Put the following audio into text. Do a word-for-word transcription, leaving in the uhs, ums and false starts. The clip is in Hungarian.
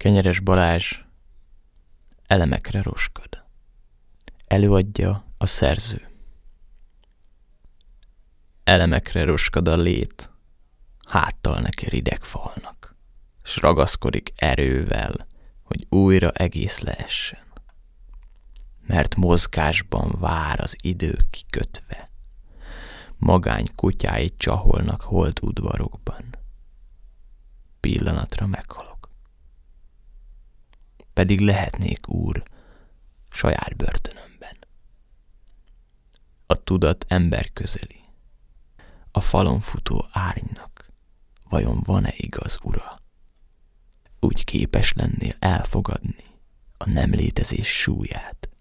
Kenyeres Balázs elemekre roskad. Előadja a szerző. Elemekre roskad a lét, háttal neki rideg falnak, s ragaszkodik erővel, hogy újra egész leessen. Mert mozgásban vár az idő kikötve, magány kutyái csaholnak holt udvarokban. Pillanatra meghalok. Pedig lehetnék úr saját börtönömben. A tudat ember közeli, a falon futó árnynak vajon van-e igaz ura? Úgy képes lennél elfogadni a nem létezés súlyát,